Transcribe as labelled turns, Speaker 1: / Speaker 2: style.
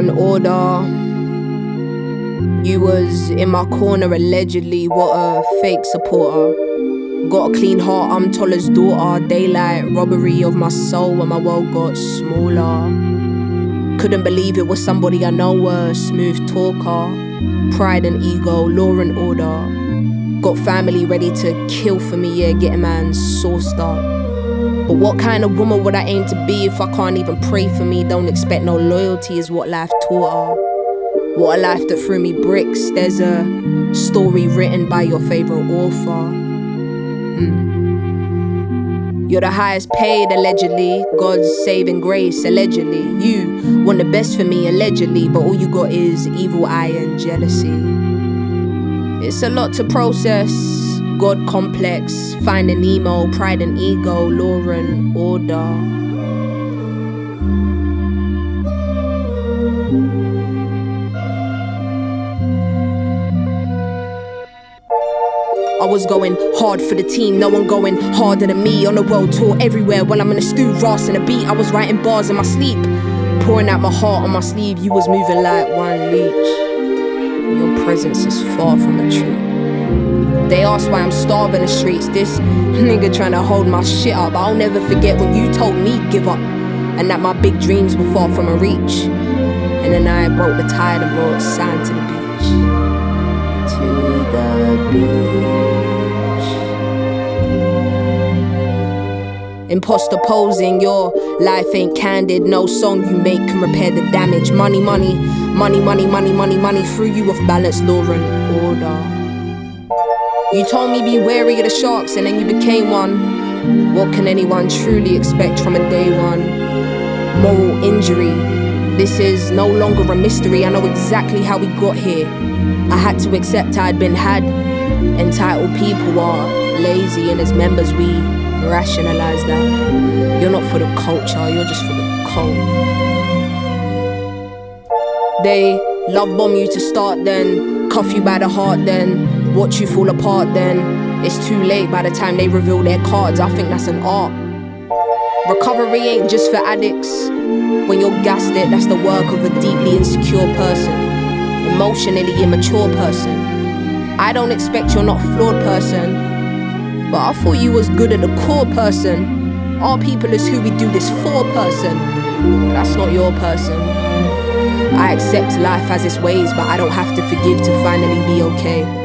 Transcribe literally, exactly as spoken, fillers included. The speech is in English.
Speaker 1: and order. You was in my corner allegedly, what a fake supporter. Got a clean heart, I'm Toller's daughter. Daylight, robbery of my soul when my world got smaller. Couldn't believe it was somebody I know, a smooth talker. Pride and ego, law and order. Got family ready to kill for me, yeah, get a man sauced up. But what kind of woman would I aim to be if I can't even pray for me? Don't expect no loyalty is what life taught her. What a life that threw me bricks. There's a story written by your favourite author. Hmm. You're the highest paid, allegedly. God's saving grace, allegedly. You want the best for me, allegedly. But all you got is evil eye and jealousy. It's a lot to process. God complex, finding Nemo, pride and ego, law and order. I was going hard for the team, no one going harder than me. On a world tour everywhere while I'm in a stew, rassing a beat. I was writing bars in my sleep, pouring out my heart on my sleeve. You was moving like one leech. Your presence is far from a treat. They ask why I'm starving the streets. This nigga trying to hold my shit up. I'll never forget when you told me give up, and that my big dreams were far from a reach. And then I broke the tide and brought sand to the beach. To the beach. Imposter posing, your life ain't candid. No song you make can repair the damage. Money, money, money, money, money, money, money. Threw you off balance, law and order. You told me be wary of the sharks and then you became one. What can anyone truly expect from a day one? Moral injury. This is no longer a mystery. I know exactly how we got here. I had to accept I'd been had. Entitled people are lazy, and as members we rationalize that. You're not for the culture, you're just for the cult. They love bomb you to start, then cuff you by the heart, then watch you fall apart. Then it's too late by the time they reveal their cards. I think that's an art. Recovery ain't just for addicts. When you're gaslit, that's the work of a deeply insecure person, emotionally immature person. I don't expect you're not a flawed person, but I thought you was good at the core person. Our people is who we do this for person, but that's not your person. I accept life as its ways, but I don't have to forgive to finally be okay.